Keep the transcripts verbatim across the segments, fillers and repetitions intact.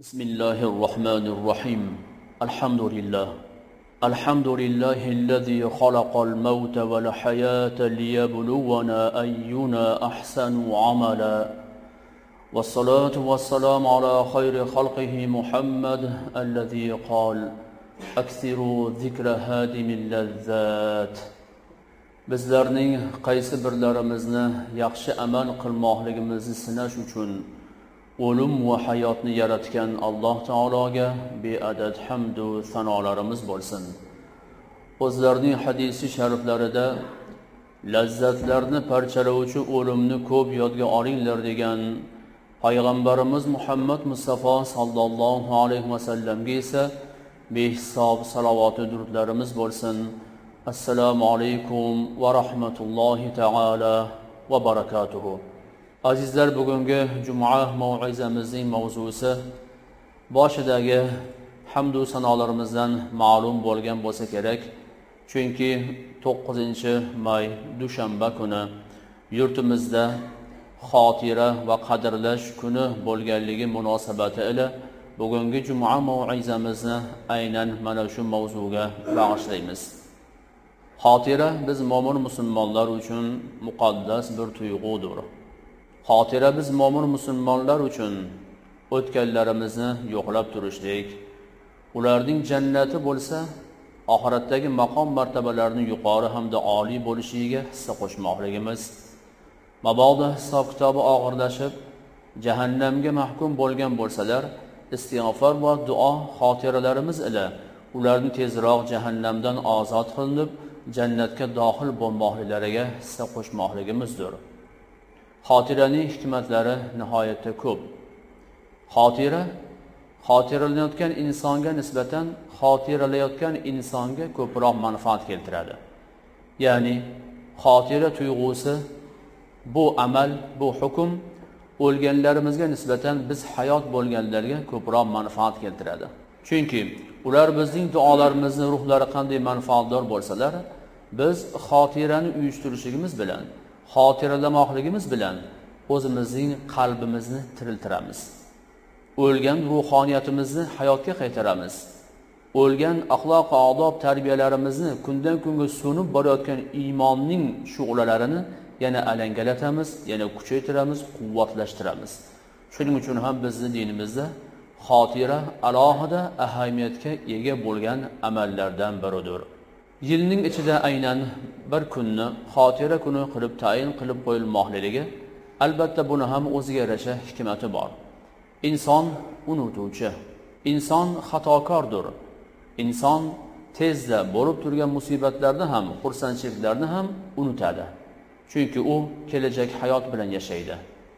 بسم الله الرحمن الرحيم الحمد لله الحمد لله الذي خلق الموت والحياة ليبلونا أينا أحسن عملا والصلاة والسلام على خير خلقه محمد الذي قال أكثروا ذكر هادم اللذات. Bizlarning qaysi birlarimizni yaxshi amal qilmoqligimizni sinash uchun o'lim va hayotni yaratgan Alloh taologa beadad hamd va sanolarimiz bo'lsin. O'zlarining hadisi shariflarida lazzatlarni parchalovchi o'limni ko'p yodga olinglar degan payg'ambarimiz Muhammad Mustafa sallallohu alayhi va sallamga esa behisob salovat va durudlarimiz bo'lsin. Assalomu alaykum va rahmatullohi taala va barakatuhu. Azizlar, bugungi juma mav'izamizning mavzusi boshidagi hamd va sanolarimizdan ma'lum bo'lgan bo'lsa kerak. Chunki to'qqizinchi may dushanba kuni yurtimizda xotira va qadrlash kuni bo'lganligi munosabati ila bugungi juma mav'izamizni aynan mana shu mavzuga bag'ishlaymiz. Xotira biz mo'min musulmonlar uchun muqaddas bir tuyg'udir. Xotira biz mo'min musulmonlar uchun o'tganlarimizni yo'qlab turishlik, ularning jannati bo'lsa, oxiratdagi maqom martabalarning yuqori hamda oliy bo'lishiga hissa qo'shmoqligimiz, mabodo hisob kitobi og'irlashib, jahannamga mahkum bo'lgan bo'lsalar, istig'for va duo xotiralarimiz ila ularni tezroq jahannamdan ozod qilinib, jannatga daxil bo'lmoqliklariga hissa qo'shmoqligimizdir. Xotiraning hikmatlari nihoyatda ko'p. Xotira xotiralanayotgan insonga nisbatan xotiralayotgan insonga ko'proq manfaat keltiradi. Ya'ni xotira tuyg'usi, bu amal, bu hukm o'lganlarimizga nisbatan biz hayot bo'lganlarga ko'proq manfaat keltiradi. Chunki ular bizning duolarimizni ruhlari qanday manfaatdor bo'lsalar, biz xotirani uyushtirishligimiz bilan, xotiralamoqligimiz bilan o'zimizning qalbimizni tiriltiramiz. O'lgan ruhoniyatimizni hayotga qaytaramiz. O'lgan axloq va odob tarbiyalarimizni kundan kunga so'nib borayotgan iymonning shu'lalarini yana alangalatamiz, yana kuchaytiramiz, quvvatlashtiramiz. Shuning uchun ham bizning dinimizda xotira alohida ahamiyatga ega bo'lgan amallardan biridir. Yilning ichida aynan bir kunni xotira kuni qilib tayin qilib qo'yilmoqligi, albatta buni ham o'ziga yarasha hikmati bor. Inson unutuvchi, inson xatokordir. Inson tezda bo'lib turgan musibatlarni ham, xursandchiliklarni ham unutadi. Chunki u kelajak hayot bilan yashaydi.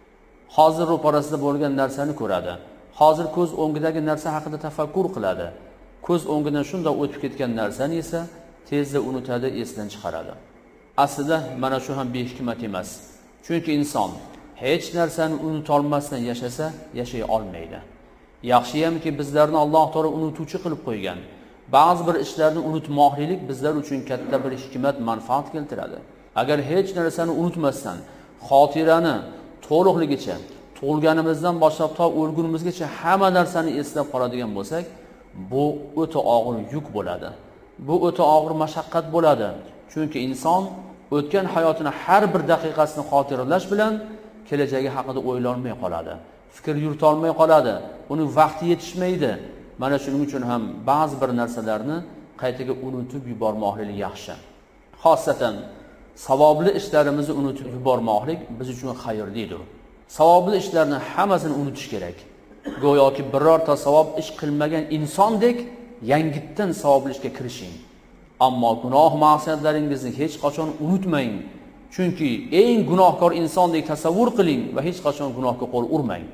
Hozir ro'parasida bo'lgan narsani ko'radi. Hozir ko'z o'ngidagi narsa haqida tafakkur qiladi. Ko'z o'ngidan shunda o'tib ketgan narsani esa tezda unutadi, esdan chiqaradi. Aslida mana shu ham behikmat emas. Chunki inson hech narsani unutolmasdan yashasa, yashay olmaydi. Yaxshiyamki bizlarni Alloh taolo unutuvchi qilib qo'ygan. Ba'zi bir ishlarni unutmoqlik bizlar uchun katta bir hikmat, manfaat keltiradi. Agar hech narsani unutmasdan, xotirani to'liqligicha, tug'ilganimizdan boshlab to o'lgunimizgacha hamma narsani eslab qoladigan bo'lsak, bu o'ta og'ir yuk bo'ladi. Bu o'ta og'ir mashaqqat bo'ladi. Chunki inson o'tgan hayotini har bir daqiqasini xotiralash bilan kelajagi haqida o'ylanmay qoladi. Fikr yurita olmay qoladi. Uning vaqti yetishmaydi. Mana shuning uchun ham ba'zi bir narsalarni qaytaga unutib yubormoqlik yaxshi. Xosatan savobli ishlarimizni unutib yubormoqlik biz uchun xayrlidir. Savobli ishlarni hammasini unutish kerak. Go'yoki birorta savob ish qilmagan insondek yangitdan savobli ishga kirishing. Ammo gunoh ma'siyatlaringizni hech qachon unutmang. Chunki eng gunohkor insondek tasavvur qiling va hech qachon gunohga qo'l urmang.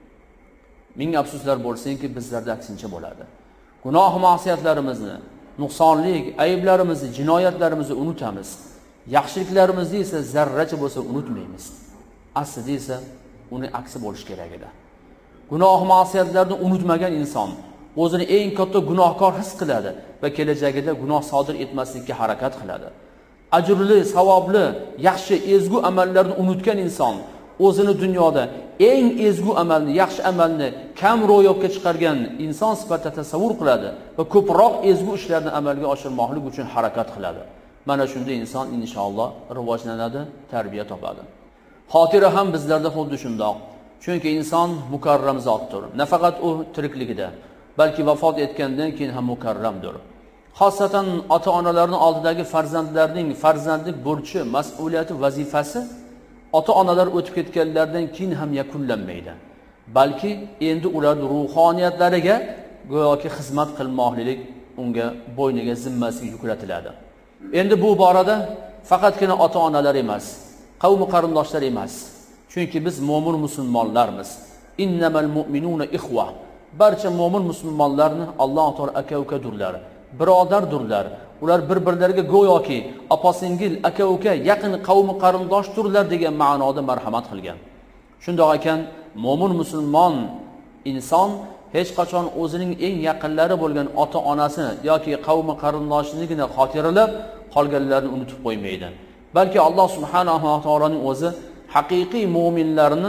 Ming afsuslar bo'lsinki, bizlarda aksincha bo'ladi. Gunoh ma'siyatlarimizni, nuqsonlik, ayblarimizni, jinoyatlarimizni unutamiz. Yaxshiliklarimizni esa zarracha bo'lsa unutmaymiz. Aslida esa uning aksi bo'lish kerak edi. Gunoh ma'siyatlarni unutmagan inson o'zini eng katta gunohkor his qiladi va kelajagida gunoh sodir etmaslikka harakat qiladi. Ajrli, savobli, yaxshi, ezgu amallarni unutgan inson o'zini dunyoda eng ezgu amalni, yaxshi amalni kam ro'yobga chiqargan inson sifatida tasavvur qiladi va ko'proq ezgu ishlarni amalga oshirmoqlik uchun harakat qiladi. Mana shunda inson inshaalloh rivojlanadi, tarbiya topadi. Xotira ham bizlarda xuddi shundoq. Chunki inson mukarram zotdir. Nafaqat u tirikligida, balki vafot etgandan keyin ham mukarramdir. Xosatan ota-onalarning oldidagi farzandlarning farzandlik burchi, mas'uliyati, vazifasi ota-onalar o'tib ketganlardan keyin ham yakunlanmaydi. Balki endi ular ruhoniyatlariga go'yoki xizmat qilmoqlik unga bo'yniga, zimmasiga yuklatiladi. Endi bu borada faqatgina ota-onalar emas, qavmi qarindoshlar emas. Chunki biz mo'min musulmonlarmiz. Innamal mu'minuna ikhwa. Barcha mo'min musulmonlarni Alloh taolo aka-ukadurlar, birodardurlar. Ular bir-birlariga go'yoki opa-singil, aka-uka, yaqin qavmi qarindoshdirlar degan ma'noda marhamat qilgan. Shundoq ekan, mo'min musulmon inson hech qachon o'zining eng yaqinlari bo'lgan ota-onasini yoki qavmi qarindoshligini xotiralab, qolganlarni unutib qo'ymaydi. Balki Alloh subhanahu va taoloning o'zi haqiqiy mu'minlarni,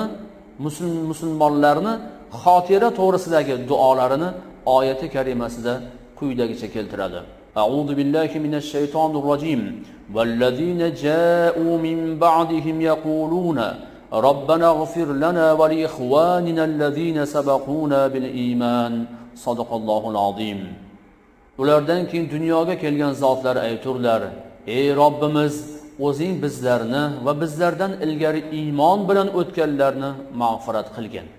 musulmonlarni xotira to'g'risidagi duolarini oyati karimasida quyidagicha keltiradi. A'udhu billahi minash shaytonir rojim. Vallazina ja'u min ba'dihim yaquluna Rabbana ighfir lana va li ikhwanina allazina sabaquna bil iman. Sadaqallohul azim. Ulardan keyin dunyoga kelgan zotlar ayturlar: Ey Robbimiz, o'zing bizlarni va bizlardan ilgari iymon bilan o'tganlarni mag'firat qilgin.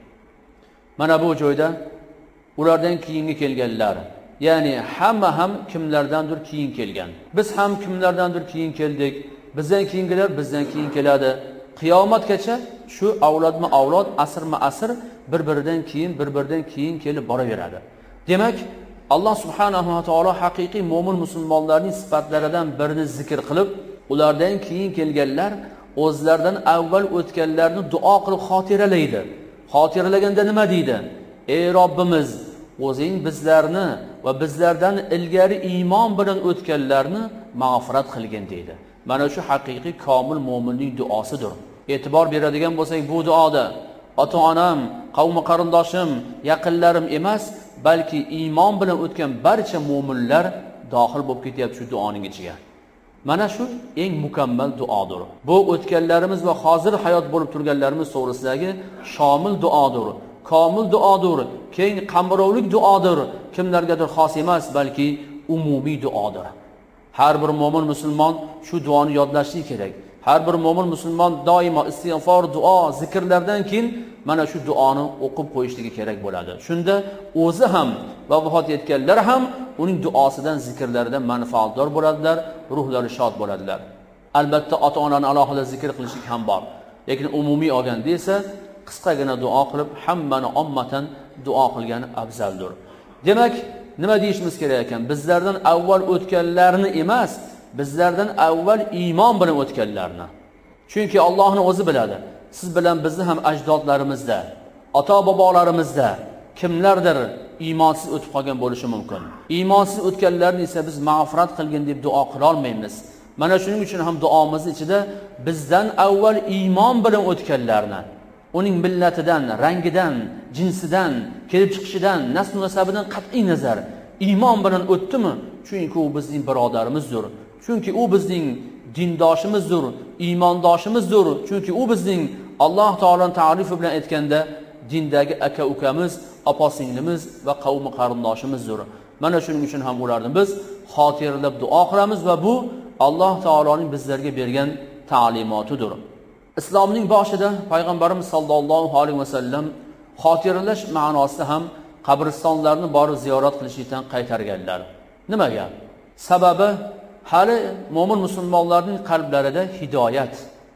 Mana bu joyda ulardan keyingi kelganlar, ya'ni hamma ham kimlardandir keyin kelgan. Biz ham kimlardandir keyin keldik. Bizdan keyingilar bizdan keyin keladi. Qiyomatgacha shu avlodma avlod, asrma asr bir-biridan keyin, bir-biridan keyin kelib boraveradi. Demak, Alloh subhanahu va taolo haqiqiy mo'min musulmonlarning sifatlaridan birini zikr qilib, ulardan keyin kelganlar o'zlaridan avval o'tganlarni duo qilib xotiralaydi. Xotiralaganda nima deydi? Ey Robbimiz, o'zing bizlarni va bizlardan ilgari iymon bilan o'tganlarni mag'firat qilgin deydi. Mana shu haqiqiy komil mo'minning duosidir. E'tibor beradigan bo'lsak, bu duoda ota-onam, qavmi qarindoshim, yaqinlarim emas, balki iymon bilan o'tgan barcha mo'minlar dohil bo'lib ketyapti shu duoning ichiga. Mana shu eng mukammal duodir. Bu o'tganlarimiz va hozir hayot bo'lib turganlarimiz to'g'risidagi shomil duodir, komil duodir, keng qamrovlik duodir. Kimlargadir xos emas, balki umumiy duodir. Har bir mo'min musulmon shu duoni yodlashi kerak. Har bir mo'min musulmon doimo istig'for, duo, zikrlardan keyin mana shu duoni o'qib qo'yishligi kerak bo'ladi. Shunda o'zi ham va vafot etganlar ham uning duosidan, zikrlaridan manfaatdor bo'ladilar, ruhlari shod bo'ladilar. Albatta ota-onani alohida zikr qilishlik ham bor. Lekin umumiy olganda esa qisqagina duo qilib, hammani ommatan duo qilgani afzaldir. Demak, nima deyishimiz kerak ekan? Bizlardan avval o'tganlarni emas, bizlardan avval iymon bilan o'tganlarni. Chunki Allohning o'zi biladi. Siz bilan bizni ham ajdodlarimizda, ota-bobolarimizda kimlardir iymonsiz o'tib qolgan bo'lishi mumkin. Iymonsiz o'tganlarni esa biz mag'firat qilgin deb duo qila olmaymiz. Mana shuning uchun ham duomiz ichida bizdan avval iymon bilan o'tganlarni, uning millatidan, rangidan, jinsidan, kelib chiqishidan, nasl nasabidan qat'iy nazar iymon bilan o'tdimi? Chunki u bizning birodarimizdir. Chunki u bizning dindoshimizdir, iymondoshimizdir. Chunki u bizning Alloh taoloning ta'rifi bilan aytganda dindagi aka-ukamiz, opa-singlimiz va qavmi qarindoshimizdir. Mana shuning uchun ham ularni biz xotiralab duo qilamiz va bu Alloh taoloning bizlarga bergan ta'limotidir. Islomning boshida payg'ambarimiz sollallohu alayhi vasallam xotiralash ma'nosida ham qabristonlarni borib ziyorat qilishdan qaytarganlar. Nimaga? Sababi hali mo'min musulmonlarning qalblarida hidoyat,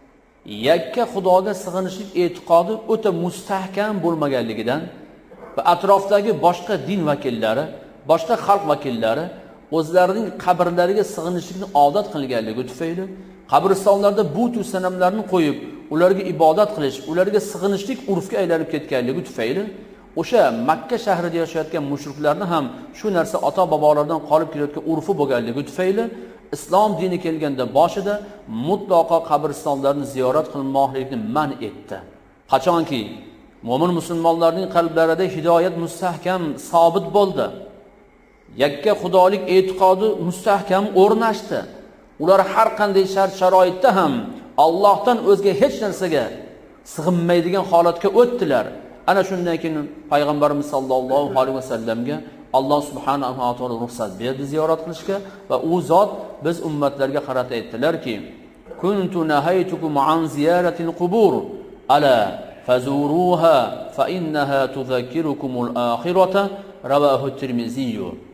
yakka Xudoga sig'inishlik e'tiqodi o'ta mustahkam bo'lmaganligidan va atrofdagi boshqa din vakillari, boshqa xalq vakillari o'zlarining qabrlariga sig'inishlikni odat qilganligi tufayli qabristonlarda but va sanamlarni qo'yib, ularga ibodat qilish, ularga sig'inishlik urfga aylanib ketganligi tufayli o'sha Makka shahrida yashayotgan mushriklarni ham shu narsa ota-bobolardan qolib kelayotgan urfi bo'lganligi tufayli islom dini kelganda boshida mutlaqo qabristonlarni ziyorat qilmoqlikni man etdi. Qachonki mo'min musulmonlarning qalblarida hidoyat mustahkam sobit bo'ldi, yakka xudolik e'tiqodi mustahkam o'rnashdi, ular har qanday shart sharoitda ham Allohdan o'zga hech narsaga sig'inmaydigan holatga o'tdilar. Ana shundan keyin payg'ambarimiz sollallohu alayhi vasallamga Alloh subhanahu va taolo ruxsat berdi ziyorat qilishga va u zot biz ummatlarga qarata aytdilarki: "Kuntu nahaytukum an ziyaratil qubur ala fazuruha fa innaha tudhakkirukumul akhirata." Rawahu Tirmizi.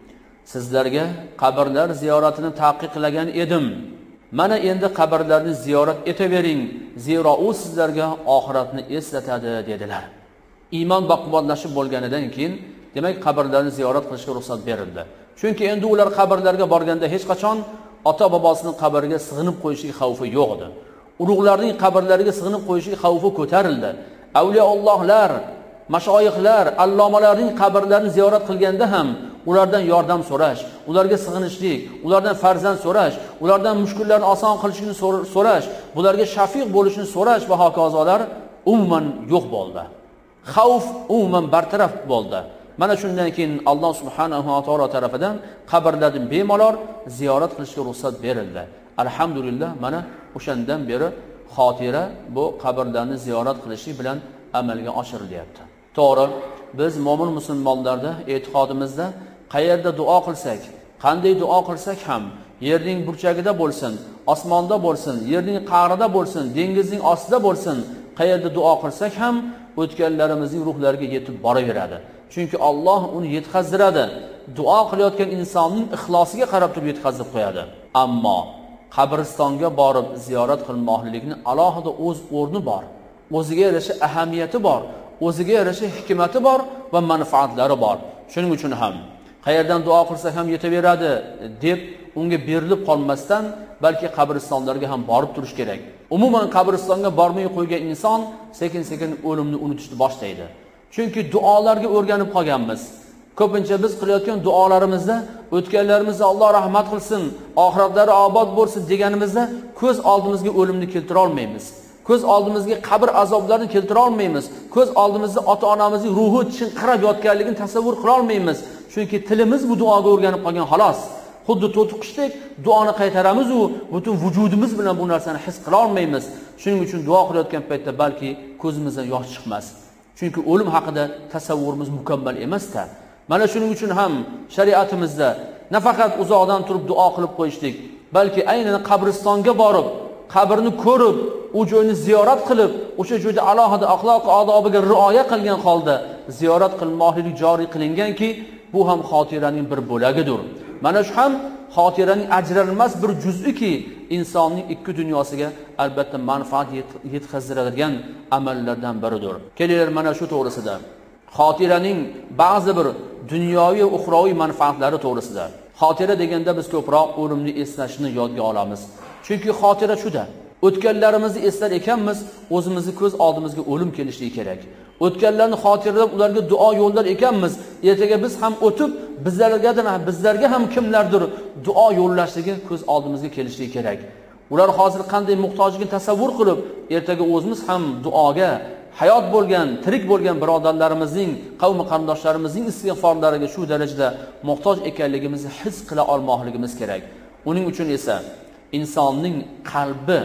Sizlarga qabrlar ziyoratini taqiqlagan edim. Mana endi qabrlarni ziyorat etavering, zero u sizlarga oxiratni eslatadi dedilar. Iymon baquvvatlashib bo'lganidan keyin demak qabrlarni ziyorat qilishga ruxsat berildi. Chunki endi ular qabrlarga borganda hech qachon ota bobosining qabriga sig'inib qo'yishlik xavfi yo'q edi. Ulug'larning qabrlariga sig'inib qo'yishlik xavfi ko'tarildi. Avliyoullohlar, mashoyixlar, allomalarning qabrlarini ziyorat qilganda ham ulardan yordam so'rash, ularga sig'inishlik, ulardan farzand so'rash, ulardan mushkullarni oson qilishini so'rash, bularga shafiq bo'lishini so'rash va hokazolar umuman yo'q bo'ldi. Xavf umuman bartaraf bo'ldi. Mana shundan keyin Alloh subhanahu va taolo tarafidan qabrlarni bemalol ziyorat qilishga ruxsat berildi. Alhamdulillah, mana o'shandan beri xotira bu qabrlarni ziyorat qilishi bilan amalga oshirilyapti. To'g'ri, biz mo'min musulmonlarda e'tiqodimizda qayerda duo qilsak, qanday duo qilsak ham, yerning burchagida bo'lsin, osmonda bo'lsin, yerning qa'rida bo'lsin, dengizning ostida bo'lsin, qayerda duo qilsak ham o'tganlarimizning ruhlariga yetib boraveradi. Chunki Alloh uni yetkazdiradi. Duo qilayotgan insonning ixlosiga qarab turib yetkazib qo'yadi. Ammo qabristonga borib ziyorat qilmoqlikning alohida o'z o'rni bor. O'ziga yarasha ahamiyati bor, o'ziga yarasha hikmati bor va manfaatlari bor. Shuning uchun ham qayerdan duo qilsak ham yetaveradi deb unga berilib qolmasdan, balki qabristonlarga ham borib turish kerak. Umuman qabristonga bormay qo'ygan inson sekin-sekin o'limni unutishni boshlaydi. Chunki duolarga o'rganib qolganmiz. Ko'pincha biz qilayotgan duolarimizda o'tganlarimizga Alloh rahmat qilsin, oxiratlari obod bo'lsin deganimizda ko'z oldimizga o'limni keltira olmaymiz. Ko'z oldimizga qabr azoblarini keltira olmaymiz. Ko'z oldimizda ota-onamizning ruhi chinqirab yotganligini tasavvur qila olmaymiz. Chunki tilimiz bu duoga o'rganib qolgan xolos. Xuddi to'tiqishdek duoni qaytaramiz u butun vujudimiz bilan bu narsani his qila olmaymiz. Shuning uchun duo qilayotgan paytda balki ko'zimizdan yosh chiqmas. Chunki o'lim haqida tasavvurimiz mukammal emas-da. Mana shuning uchun ham shariatimizda nafaqat uzoqdan turib duo qilib qo'yishlik, balki aynan qabristonga borib, qabrni ko'rib, u joyni ziyorat qilib, o'sha joyda alohida axloq odobiga rioya qilgan holda ziyorat qilmoqlik joriy qilinganki, bu ham xotiraning bir bo'lagidir. Mana shu ham xotiraning ajralmas bir juz'iki, insonning ikki dunyosiga albatta manfaat yetkazadigan amallardan biridir. Kelinglar mana shu to'g'risida xotiraning ba'zi bir dunyoviy va uxroviy manfaatlari to'g'risida. Xotira deganda biz ko'proq o'limni eslashni yodga olamiz. Chunki xotira shuda. O'tganlarimizni eslar ekanmiz, o'zimizni ko'z oldimizga o'lim kelishi kerak. O'tganlarni xotiralab ularga duo yo'llar ekanmiz, ertaga biz ham o'tib, bizlarga ham bizlarga ham kimlardir duo yo'llashligi ko'z oldimizga kelishi kerak. Ular hozir qanday muhtojligini tasavvur qilib, ertaga o'zimiz ham duoga hayot bo'lgan, tirik bo'lgan birodarlarimizning, qavm qarindoshlarimizning istig'forlariga shu darajada muhtoj ekanligimizni his qila olmoqligimiz kerak. Uning uchun esa insonning qalbi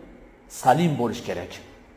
salim bo'lish kerak.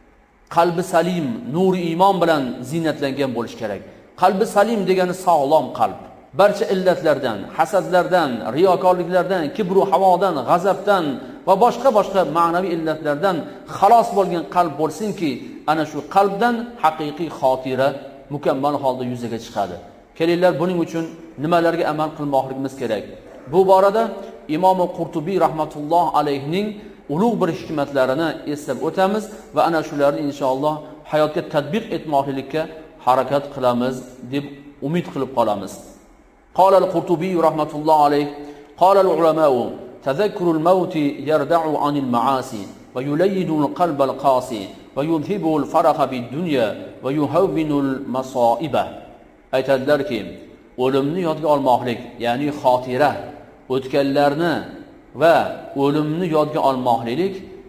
Qalbi salim, nuri iymon bilan zinatlangan bo'lish kerak. Qalbi salim degani sog'lom qalb. Barcha illatlardan, hasadlardan, riyokorliklardan, kibru havodan, g'azabdan va boshqa-boshqa ma'naviy illatlardan xalos bo'lgan qalb bo'lsinki, ana shu qalbdan haqiqiy xotira mukammal holda yuzaga chiqadi. Kelinglar, buning uchun nimalarga amal qilmoqligimiz kerak? Bu borada Imom Qurtubiy rahmatulloh alayhining ulug' bir hikmatlarini eslab o'tamiz va ana shularni inshaalloh hayotga tatbiq etmoqlikka harakat qilamiz deb umid qilib qolamiz. Qala al-Qurtubiy rahmatulloh alayhi qala al-ulama'u tadhakkuru al-maut yarda'u 'anil ma'asi va yulayyidu al-qalba al-qasi va yudhibu al-faraha bid-dunya va yuhawwinu al-masa'iba. Aytadilarki, o'limni yodga olmoqlik, ya'ni xotira, o'tganlarni va o'limni yodga olmoqlik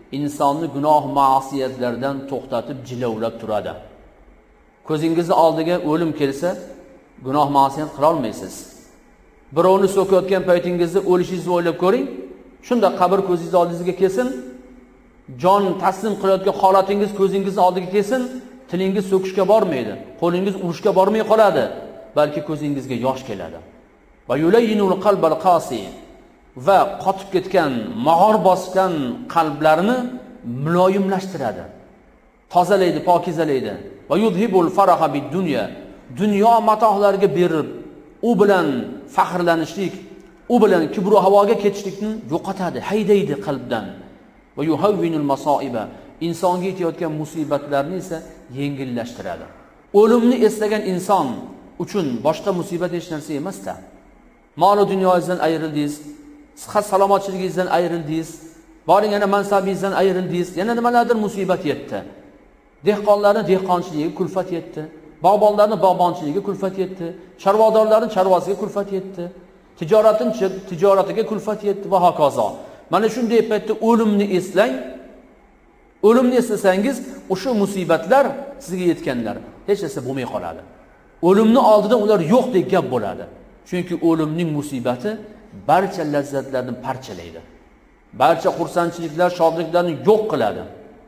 insonni gunoh ma'siyatlardan to'xtatib jilovlab turadi. Ko'zingizni oldiga o'lim kelsa, gunoh ma'siyat qila olmaysiz. Birovni so'kayotgan paytingizda o'lishingizni o'ylab ko'ring. Shunda qabr ko'zingiz oldingizga kelsin, jon taslim qilayotgan holatingiz ko'zingizning oldiga kelsin, tilingiz so'kishga bormaydi, qo'lingiz urushga bormay qoladi, balki ko'zingizga yosh keladi. Va yulayyinul qalbal qasi, va qotib ketgan, mag'or bosgan qalblarni muloyimlashtiradi, tozalaydi, pokizalaydi. Va yudhibul faraha bid dunya, dunyo matohlariga berib, u bilan faxrlanishlik, u bilan kibr va havoga ketishlikni yo'qotadi, haydaydi qalbdan. Va yuhawwinul masoiba, insonga yetayotgan musibatlarni esa yengillashtiradi. O'limni eslagan inson uchun boshqa musibat hech narsa emas-da. Mol va dunyoingizdan ayrildingiz, sihat salomatligingizdan ayrildingiz, boring yana mansabingizdan ayrildingiz, yana nimalardir musibat yetdi. Dehqonlarning dehqonchiligiga kulfat yetdi, bog'bonlarning bog'bonchiligiga kulfat yetdi, chorvadorlarning chorvasiga kulfat yetdi, tijoratning tijoratiga kulfat yetdi va hokazo. Mana shunday paytda o'limni eslang. O'limni eslasangiz, o'sha musibatlar sizga yetganlar hech narsa bo'lmay qoladi. O'limni oldidan ular yo'qdek gap bo'ladi. Chunki o'limning musibati barcha lazzatlarni parchalaydi. Barcha xursandchiliklar, shodliklarni yo'q qiladi.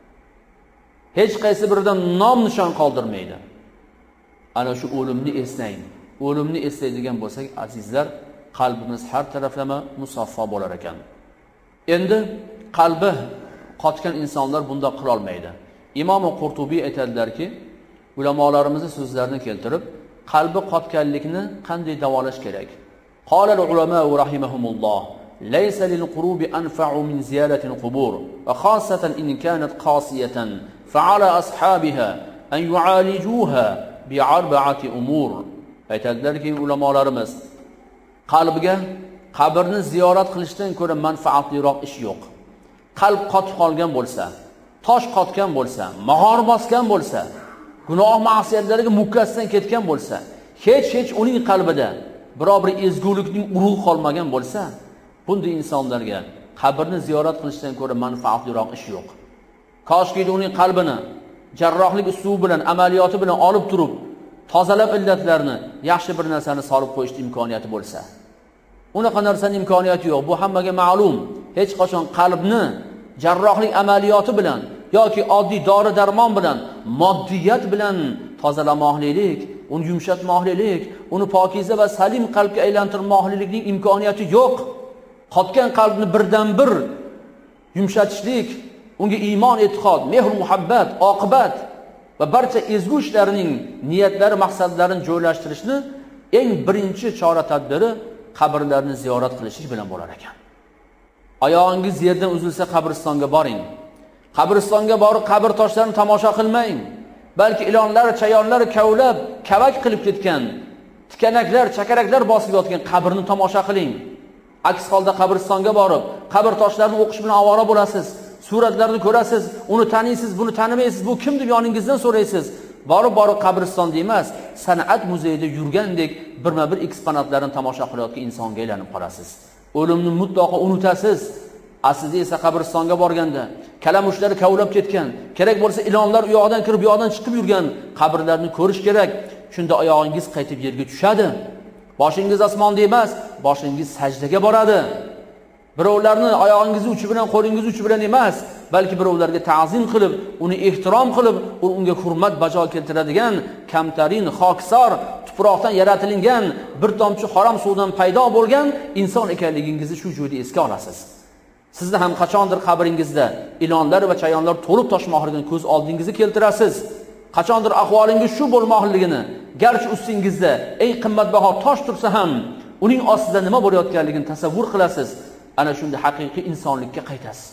Hech qaysi biridan nom nishon qoldirmaydi. Ana shu o'limni eslang. O'limni eslaydigan bo'lsak, azizlar, qalbimiz har taraflama musaffo bo'lar ekan. Endi qalbi qotgan insonlar bunda qila olmaydi. Imom Qurtubiy aytadilarki, ulamolarimizni so'zlarini keltirib, qalbi qotganlikni qanday davolash kerak? Qala ulama rahimahumulloh, laysa lil qurubi anfa'u min ziyarati al-qubur, va khassatan in kanat qasiyatan, fa'ala ashabiha an yu'alijuha bi arba'ati umur. Aytadilarki ulamolarimiz, qalbiga qabrni ziyorat qilishdan ko'ra manfaatliroq ish yo'q. Qalb qotib qolgan bo'lsa, tosh qotgan bo'lsa, mag'or bosgan bo'lsa, gunoh ma'siyatlariga mukkasidan ketgan bo'lsa, hech hech uning qalbida biror bir ezgulikning urug'i qolmagan bo'lsa, bunday insonlarga qabrni ziyorat qilishdan ko'ra manfaatliroq ish yo'q. Koshki uning qalbini jarrohlik uslubi bilan, amaliyoti bilan olib turib, tozalab illatlarni, yaxshi bir narsani solib qo'yish imkoniyati bo'lsa. Unaqa narsaning imkoniyati yo'q. Bu hammaga ma'lum. Hech qachon qalbni jarrohlik amaliyoti bilan yoki oddiy dori darmon bilan, moddiyat bilan tozalamoqlik, uni yumshatmoqlik, uni pokiza va salim qalbga aylantirmoqlikning imkoniyati yo'q. Qotgan qalbni birdan bir yumshatishlik, unga iymon, e'tiqod, mehr, muhabbat, oqibat va barcha ezgu ishlarining niyatlari, maqsadlarini joylashtirishni eng birinchi chora-tadbiri qabrlarni ziyorat qilishlik bilan bo'lar ekan. Oyog'ingiz yerdan uzilsa qabristonga boring. Qabristonga borib qabr toshlarini tomosha qilmang. Balki ilonlar, chayonlar kavlab, kavak qilib ketgan, tikanaklar, chakaraklar bosib yotgan qabrni tomosha qiling. Aks holda qabristonga borib, qabr toshlarini o'qish bilan ovora bo'lasiz. Suratlarni ko'rasiz, uni taniysiz, buni tanimaysiz, bu kim deb yoningizdan so'raysiz. Borib-borib qabristonda emas, san'at muzeyida yurgandek birma-bir eksponatlarni tomosha qilayotgan insonga aylanib qolasiz. O'limni mutlaqo unutasiz. Aslida esa qabristonga borganda kalamushlar kavlab ketgan, kerak bo'lsa ilonlar u yoqdan kirib, bu yoqdan chiqib yurgan qabrlarni ko'rish kerak. Shunda oyog'ingiz qaytib yerga tushadi. Boshingiz osmonda emas, boshingiz sajdaga boradi. Birovlarni oyog'ingiz uchi bilan, qo'lingiz uchi bilan emas, balki birovlarga ta'zim qilib, uni ehtirom qilib, unga hurmat bajo keltiradigan, kamtarin, xokisor, tuproqdan yaratilgan, bir tomchi harom suvdan paydo bo'lgan inson ekanligingizni shu joyda esga olasiz. Sizni ham qachondir qabringizda ilonlar va chayonlar to'lib toshmoqligini ko'z oldingizga keltirasiz. Qachondir ahvolingiz shu bo'lmoqligini, garchi ustingizda eng qimmatbaho tosh tursa ham, uning ostida nima bo'layotganligini tasavvur qilasiz. Ana shunda haqiqiy insonlikka qaytasiz.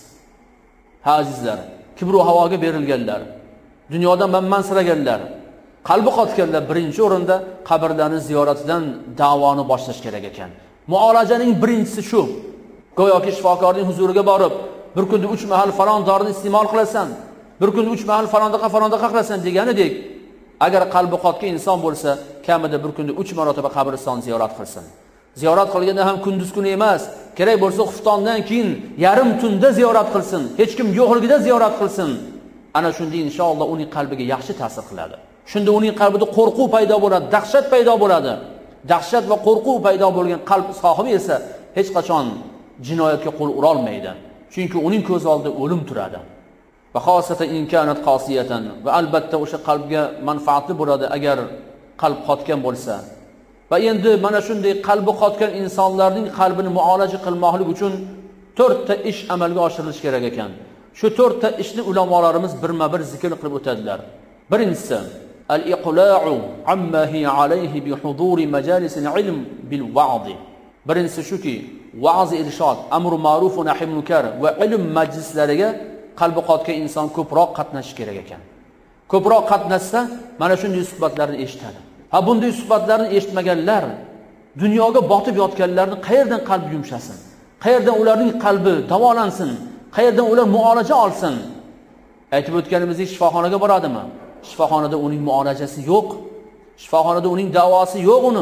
Ha azizlar, kibr va havoga berilganlar, dunyodan manmansiraganlar, qalbi qotganlar birinchi o'rinda qabrlarni ziyoratidan davoni boshlash kerak ekan. Muolajaning birinchisi shu. Go'yoki shifokorning huzuriga borib, bir kunda uch mahal falon dorini iste'mol qilasan, bir kunda uch mahal falondaqa falondaqa qilasan deganidek, agar qalbi qotgan inson bo'lsa, kamida bir kunda uch marotaba qabriston ziyorat qilsin. Ziyorat qilganda ham kunduz kuni emas, kerak bo'lsa xuftondan keyin yarim tunda ziyorat qilsin, hech kim yo'qligida ziyorat qilsin. Ana shunda inshaalloh uning qalbiga yaxshi ta'sir qiladi. Shunda uning qalbida qo'rquv paydo bo'ladi, dahshat paydo bo'ladi. Dahshat va qo'rquv paydo bo'lgan qalb sohibi esa hech qachon jinoyatga qo'l ura olmaydi. Chunki uning ko'z oldida o'lim turadi. Va xosatan inkanat qosiyatan, va albatta o'sha qalbga manfaatli bo'ladi agar qalb qotgan bo'lsa. Va endi mana shunday qalbi qotgan insonlarning qalbini muolaja qilmoqlik uchun to'rtta ish amalga oshirilishi kerak ekan. Shu to'rtta ishni ulamolarimiz birma-bir zikr qilib o'tadilar. Birinchisi al-iqla'u amma hiya alayhi bi huduri majalis al-ilm bil wa'd. Birinchisi shuki, va'z irshod, amr ma'ruf va nahy munkar va ilm majlislariga qalbi qotgan inson ko'proq qatnashishi kerak ekan. Ko'proq qatnashsa, mana shunday suhbatlarni eshitadi. Ha, bunday suhbatlarni eshitmaganlar, dunyoga botib yotganlarni qayerdan qalbi yumshasin? Qayerdan ularning qalbi davolansin? Qayerdan ular muolaja olsin? Aytib o'tganimizdek, shifoxonaga boradimi? Shifoxonada uning muolajasi yo'q. Shifoxonada uning davosi yo'q uni.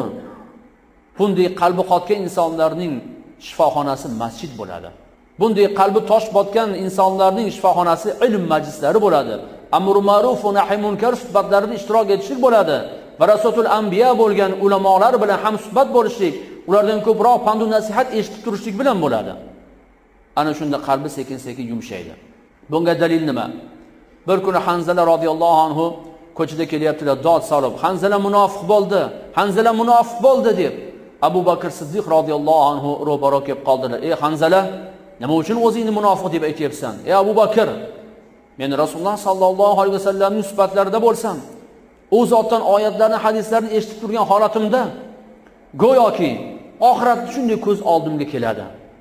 Bunday qalbi qotgan insonlarning shifoxonasi masjid bo'ladi. Bunday qalbi tosh botgan insonlarning shifoxonasi ilm majlislari bo'ladi. Amr ma'ruf va nahy munkar suhbatlarida ishtirok etishlik bo'ladi. Va rasul anbiya bo'lgan ulamolar bilan ham suhbat bo'lishlik, ulardan ko'proq pand va nasihat eshitib turishlik bilan bo'ladi. Ana shunda qalbi sekin-sekin yumshaydi. Bunga dalil nima? Bir kuni Hanzala radhiyallohu anhu ko'chada kelyaptilar, dod solib, Hanzala munofiq bo'ldi, Hanzala munofiq bo'ldi deb Abu Bakr Siddiq radhiyallohu anhu ro'baro kelib qoldilar. Ey Hanzala, nima uchun o'zingni munofiq deb aytyapsan? Ey Abu Bakr, men Rasululloh sallallohu alayhi vasallamning suhbatlarida bo'lsam, u zotdan oyatlarni, hadislarni eshitib turgan holatimda go'yoki oxiratni shunday ko'z oldimga keladi.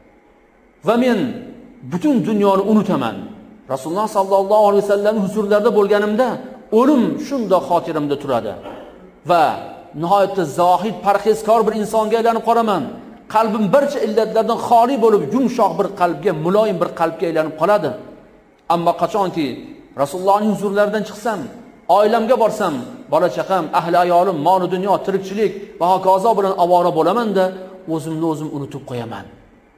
Va men butun dunyoni unutaman. Rasululloh sallallohu alayhi vasallam huzurlarida bo'lganimda o'lim shunday xotiramda turadi. Va nihoyatda zohid, parhezkor bir insonga aylanib qolaman. Qalbim barcha illatlardan xoli bo'lib, yumshoq bir qalbga, muloyim bir qalbga aylanib qoladi. Ammo qachonki Rasulullohning huzurlaridan chiqsam, oilamga borsam, bola chaqam, ahli ayolim, mol dunyo, tirikchilik va hokazo bilan avora bo'laman-da, o'zimni o'zim unutib qo'yaman.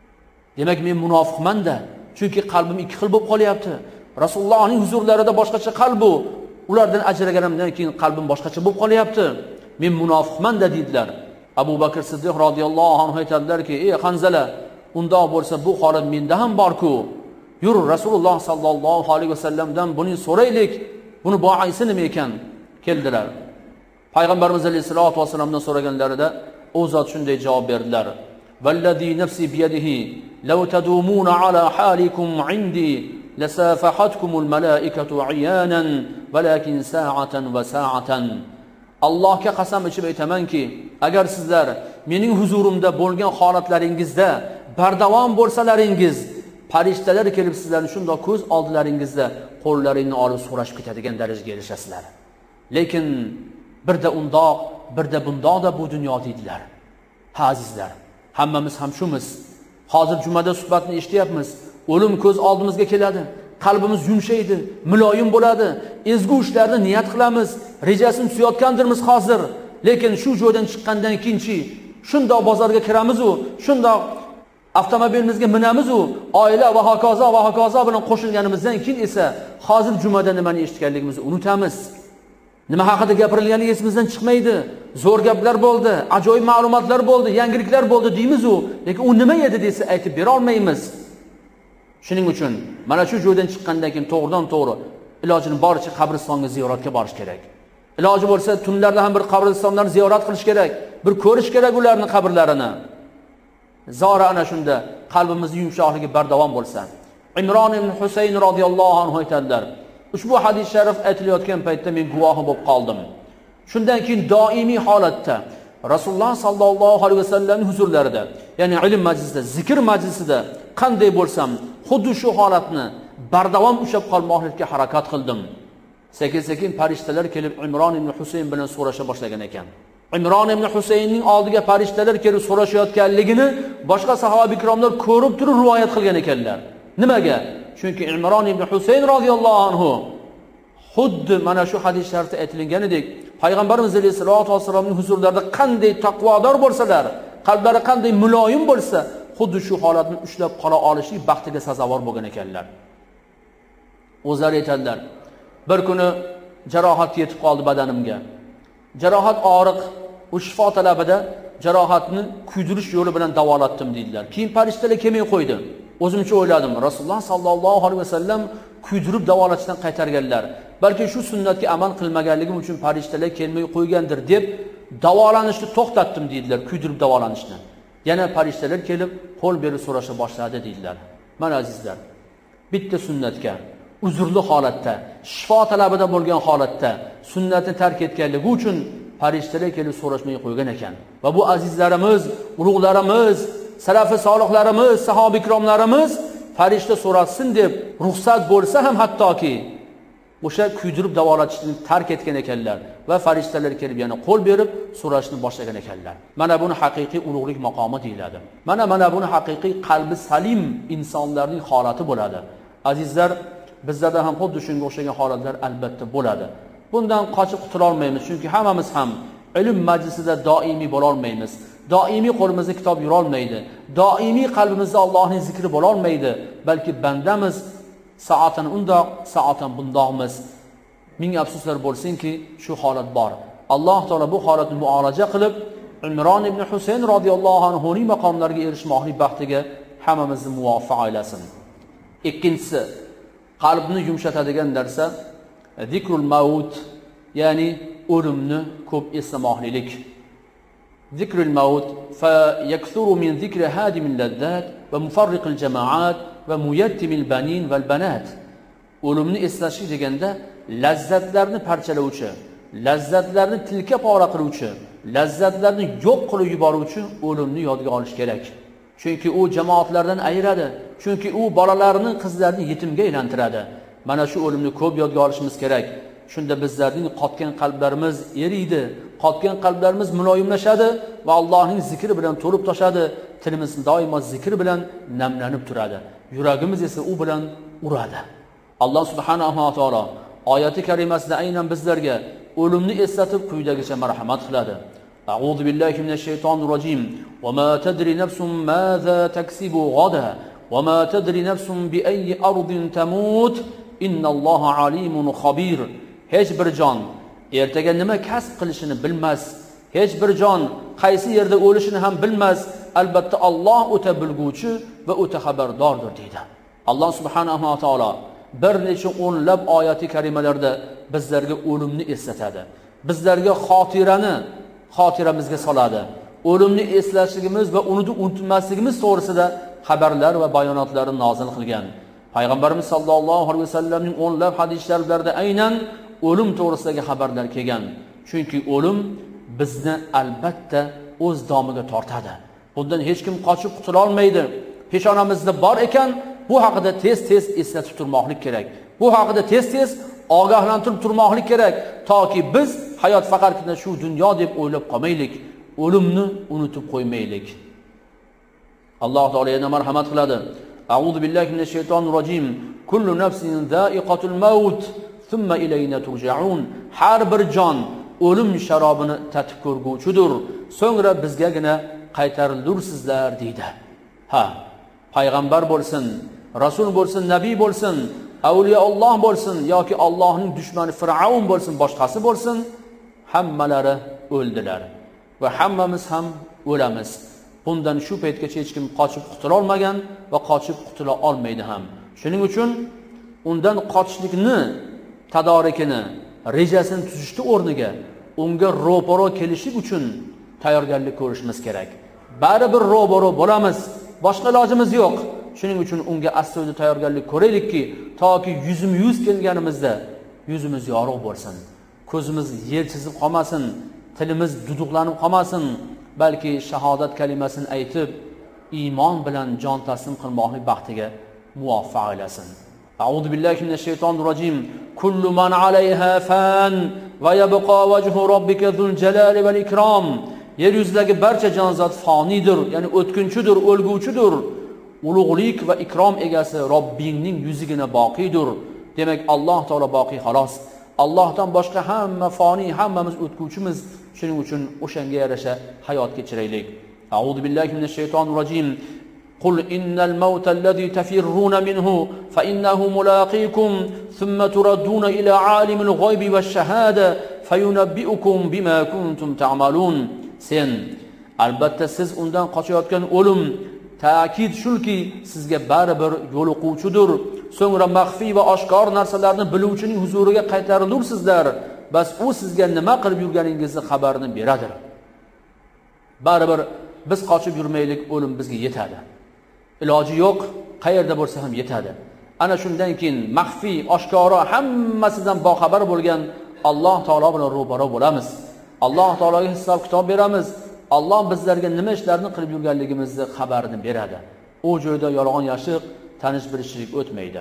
Demak, men munofiqman-da, chunki qalbim ikki xil bo'lib qolyapti. Rasulullohning huzurlarida boshqacha qalbu, ulardan ajraganimdan keyin qalbim boshqacha bo'lib qolyapti. Men munofiqman-da dedilar. Abu Bakr Siddiq radhiyallohu anhu aytadilar-ki, ey Hanzala, undoq bo'lsa bu holat menda ham bor-ku. Yur Rasululloh sallallohu alayhi vasallamdan buning so'raylik. Buni boisi nima ekan? Keldilar. Payg'ambarimiz alayhisolatu vasallamdan so'raganlarida u zot shunday javob berdilar: "Vallazi nafsi biyadihi, law tadumuna ala halikum indi lasafahatkumul malaikatu ayanan, walakin sa'atan va sa'atan." Allohga qasam ichib aytamanki, agar sizlar mening huzurimda bo'lgan holatlaringizda bardavom bo'lsalaringiz, farishtalar kelib sizlarni shundoq ko'z oldilaringizda qo'llaringni olib so'rashib ketadigan darajaga erishasizlar. Lekin birda undoq, birda bundoqda bu dunyo deydilar. Ha azizlar, hammamiz ham shumiz. Hozir jumada suhbatni eshityapmiz. O'lim ko'z oldimizga keladi. Qalbimiz yumshaydi, muloyim bo'ladi. Ezgu ishlarni niyat qilamiz, rejasini tuzayotgandirmiz hozir. Lekin shu joydan chiqqandan keyinchi shundoq bozorga kiramiz u, shundoq avtomobilimizga minamiz u, oila va hokazo va hokazo bilan qo'shilganimizdan keyin esa hozir jumada nimani eshitganligimizni unutamiz. Nima haqida gapirilgani esimizdan chiqmaydi. Zo'r gaplar bo'ldi, ajoyib ma'lumotlar bo'ldi, yangiliklar bo'ldi deymiz u, lekin u nima edi desa aytib bera olmaymiz. Shuning uchun mana shu joydan chiqqandan keyin to'g'ridan to'g'ri ilojini boricha qabristonga ziyoratga borish kerak. Iloji bo'lsa tunlarda ham bir qabristonlarni ziyorat qilish kerak, bir ko'rish kerak ularning qabrlarini. Zora ana shunda qalbimizning yumshoqligi bardavom bo'lsa. Imron ibn Husayn radhiyallohu anhu aytadilar: ushbu hadis sharif aytilayotgan paytda men guvohi bo'lib qoldim. Shundan keyin doimiy holatda Rasululloh sallallohu alayhi vasallamning huzurlarida, ya'ni ilm majlisida, zikr majlisida qanday bo'lsam, xuddi shu holatni bardavom ushlab qolmoqlikka harakat qildim. Sekin-sekin farishtalar kelib Imron ibn Husayn bilan so'rasha boshlagan ekan. Imron ibn Husaynning oldiga farishtalar kelib so'rashayotganligini boshqa sahoba ikromlar ko'rib turib rivoyat qilgan ekanlar. Nimaga? Chunki Imron ibn Husayn radhiyallohu anhu xuddi mana shu hadis sharifda aytilganidek, Payg'ambarimiz sollallohu alayhi vasallamning huzurlarida qanday taqvodor bo'lsalar, qalblari qanday muloyim bo'lsa, xuddi shu holatni ushlab qola olishlik baxtiga sazovor bo'lgan ekanlar. O'zlari aytadilar, bir kuni jarohat yetib qoldi badanimga. Jarohat og'riq, u shifo talabida jarohatni kuydirish yo'li bilan davolatdim deydilar. Keyin farishtalar kelmay qo'ydi. O'zimcha o'yladim, Rasululloh sallallohu alayhi vasallam kuydirib davolatishdan qaytarganlar. Balki shu sunnatga amal qilmaganligim uchun farishtalar kelmay qo'ygandir deb davolanishni to'xtatdim deydilar, kuydirib davolanishni. Yana farishtalar kelib qo'l berib so'rasha boshladi deydilar. Mana azizlar, bitta sunnatga uzrli holatda, shifo talabida bo'lgan holatda sunnatni tark etganligi uchun farishtalar kelib so'rashmay qo'ygan ekan. Va bu azizlarimiz, ulug'larimiz, salafi solihlarimiz, sahoba ikromlarimiz farishta so'rasin deb ruxsat bo'lsa ham hattoki o'sha kuydirib davolatishni tark etgan ekanlar va farishtalar kelib yana qo'l berib so'rashni boshlagan ekanlar. Mana buni haqiqiy ulug'lik maqomi deyiladi. Mana mana buni haqiqiy qalbi salim insonlarning holati bo'ladi. Azizlar, bizlarda ham xuddi shunga o'xshagan holatlar albatta bo'ladi. Bundan qochib qutula olmaymiz, chunki hammamiz ham ilm majlisida doimiy bo'la olmaymiz. Doimiy qo'limizda kitob yura olmaydi. Doimiy qalbimizda Allohning zikri bo'la olmaydi. Balki bandamiz, soatan undoq, soatan bundoqmiz. Ming afsuslar bo'lsinki, shu holat bor. Alloh taolo bu holatni muolaja qilib, Imron ibn Husayn radhiyallohu anhu ning maqomlariga erishmoqlik baxtiga hammamizni muvaffaq aylasin. Ikkinchisi, qalbni yumshatadigan narsa zikrul maut, ya'ni o'limni ko'p eslamoqlik. Zikrul maut fa yakthuru min zikri hadimil lazzat va mufarriqil jamoat va muyattimil banin val banat. O'limni eslash deganda lazzatlarni parchalovchi, lazzatlarni tilka pora qiluvchi, lazzatlarni yo'q qilib yuboruvchi o'limni yodga olish kerak. Chunki u jamoatlardan ayiradi. Chunki u bolalarni, qizlarni yetimga aylantiradi. Mana shu o'limni ko'p yodga olishimiz kerak. Shunda bizlarning qotgan qalblarimiz eriydi, qotgan qalblarimiz muloyimlashadi va Allohning zikri bilan to'lib toshadi. Tilimiz doimo zikr bilan namlanib turadi. Yuragimiz esa u bilan uradi. Alloh subhanahu va taolo oyati karimasida aynan bizlarga o'limni eslatib quyidagicha marhamat qiladi. A'udhu billahi minash shaytonir rojim. Va ma tadri nafsun maza taksibu ghadan va ma tadri nafsun bi ayyi ardin tamut. Innalloha alimun xabir. Hech bir jon ertaga nima kasb qilishini bilmas. Hech bir jon qaysi yerda o'lishini ham bilmas. Albatta Alloh o'ta bilguvchi va o'ta xabardordir deydi. Alloh subhanahu va taolo bir necha o'nlab oyati karimalarda bizlarga o'limni eslatadi. Bizlarga xotirani xotiramizga soladi. O'limni eslashligimiz va uni unutmasligimiz to'g'risida xabarlar va bayonotlarni nozil qilgan. Payg'ambarimiz sallallohu alayhi vasallamning o'nlab hadislarida aynan o'lim to'g'risidagi xabarlar kelgan. Chunki o'lim bizni albatta o'z domiga tortadi. Bundan hech kim qochib qutula olmaydi. Peshonamizda bor ekan, bu haqida tez-tez eslatib turmoqlik kerak. Bu haqida tez-tez ogohlantirib turmoqlik kerak, toki biz hayot faqatgina shu dunyo deb o'ylab qolmaylik, o'limni unutib qo'ymaylik. Alloh taolo yana marhamat qiladi. A'udhu billahi minash shaytonir rojim. Kullu nafsin za'iqatul maut, thumma ilayna turja'un. Har bir jon o'lim sharobini tatib ko'rguvchidir, so'ngra bizgagina qaytarilursizlar deydi. Ha, payg'ambar bo'lsin, rasul bo'lsin, nabiy bo'lsin, avliyo Alloh bo'lsin yoki Allohning dushmani Fir'avn bo'lsin, boshqasi bo'lsin, hammalari o'ldilar va hammamiz ham o'lamiz. Bundan shu paytgacha hech kim qochib qutula olmagan va qochib qutula olmaydi ham. Shuning uchun undan qochishlikni tadorikini, rejasini tuzishni o'rniga unga ro'paro kelishlik uchun tayyorgarlik ko'rishimiz kerak. Baribir ro'paro bo'lamiz, boshqa ilojimiz yo'q. Shuning uchun unga astoydil tayyorgarlik ko'raylikki, toki yuzma yuz kelganimizda yuzimiz yorug' bo'lsin, ko'zimiz yer chizib qolmasin, tilimiz duduqlanib qolmasin, balki shahodat kalimasini aytib iymon bilan jon taslim qilmoqlik baxtiga muvaffaq aylasin. A'udhu billahi minash shaytonir rojim. Kullu man 'alayha fan va yabqa wajhu robbika zul jalali val ikrom. Yer yuzidagi barcha jonzot fonidir, ya'ni o'tkinchidir, o'lguvchidir. Ulug'lik va ikrom egasi Robbingning yuzigina boqiydir. Demak, Alloh taolo boqiy xolos. Allohdan boshqa hamma foni, hammamiz o'tguvchimiz. Shuning uchun o'shanga yarasha hayot kechiraylik. A'udhu billahi minash shaytonir rojim. Qul innal mawta alladhi tafirruna minhu fa innahu mulaqikum thumma turadduna ila alimil g'oybi wash shahada fayunabbi'ukum bima kuntum ta'malun. Sen albatta siz undan qochayotgan o'lim ta'kid shulki sizga baribir yo'liquvchidir. So'ngra maxfiy va oshkor narsalarni biluvchining huzuriga qaytarilursizlar. Bas u sizga nima qilib yurganingizni xabarini beradi. Baribir biz qochib yurmaylik, o'lim bizga yetadi. Iloji yo'q, qayerda bo'lsa ham yetadi. Ana shundan keyin maxfiy, oshkora hammasidan boxabar bo'lgan Alloh taolo bilan ro'baro bo'lamiz. Alloh taologa hisob kitob beramiz. Alloh bizlarga nima ishlarni qilib yurganligimizni xabarini beradi. U joyda yolg'on yashiq, tanish bilishlik o'tmaydi.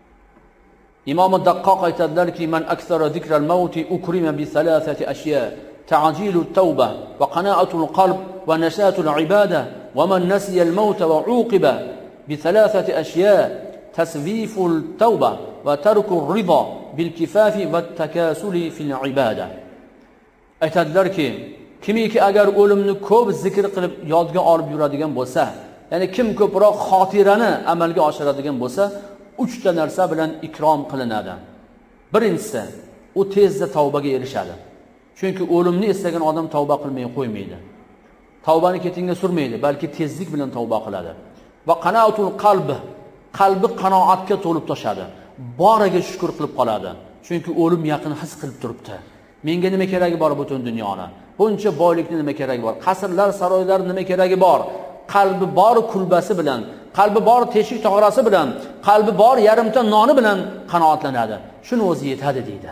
Imom Daqqoq aytadilarki, man aksara zikral mauti ukrima bi thalathati ashya: ta'jilu at-tawba wa qana'atu al-qalb wa nashatu al-ibada wa man nasiya al-mauta wa uqiba bi thalathati ashya: taswifu at-tawba wa tarku ar-ridha bil kifafi wa at-takasuli fil ibada. Aytadilarki, kimiki agar o'limni ko'p zikr qilib yodga olib yuradigan bo'lsa, ya'ni kim ko'proq xotirani amalga oshiradigan bo'lsa, uchta narsa bilan ikrom qilinadi. Birinchisi, u tezda tavbaga erishadi. Chunki o'limni eslagan odam tavba qilmay qo'ymaydi. Tavbani ketinga surmaydi, balki tezlik bilan tavba qiladi. Va qanaatul qalb, qalbi qanoatga to'lib toshadi. Boriga shukr qilib qoladi. Chunki o'lim yaqin his qilib turibdi. Menga nima keragi bor butun dunyoni? Buncha boylikni nima keragi bor? Qasrlar, saroylar nima keragi bor? Qalbi bor kulbasi bilan, qalbi bor teshik tog'orasi bilan, qalbi bor yarimta noni bilan qanoatlanadi. Shuni o'zi yetadi deydi.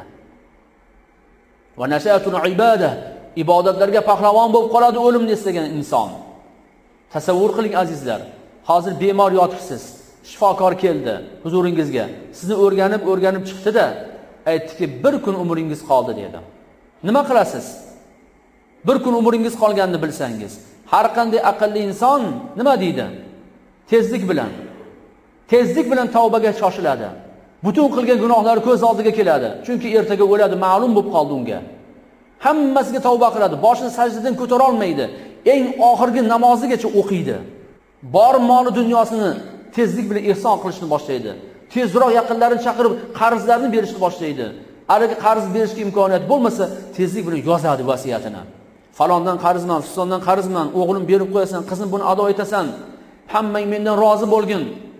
Va nashatul ibada, ibodatlarga pahlavon bo'lib qoladi o'limni istagan inson. Tasavvur qiling azizlar, hozir bemor yotibsiz, shifokor keldi huzuringizga, sizni o'rganib, o'rganib chiqdi-da, aytdiki, bir kun umringiz qoldi dedi. Nima qilasiz? Bir kun umringiz qolganini bilsangiz, har qanday aqlli inson nima deydi? Tezlik bilan, tezlik bilan tavbaga shoshiladi. Butun qilgan gunohlari ko'z oldiga keladi. Chunki ertaga o'ladi, ma'lum bo'lib qoldi unga. Hammasiga tavba qiladi, boshini sajdadan ko'tara olmaydi. Eng oxirgi namozigacha o'qiydi. Bor moli dunyosini tezlik bilan ihson qilishni boshlaydi. Tezroq yaqinlarini chaqirib qarzlarni berishni boshlaydi. Aligi qarz berishga imkoniyat bo'lmasa, tezlik bilan yozadi vasiyatini. Falondan qarzman, fistondan qarzman, o'g'lim berib qo'yasan, qizim buni ado etasan, hammang mendan rozi bo'lgin.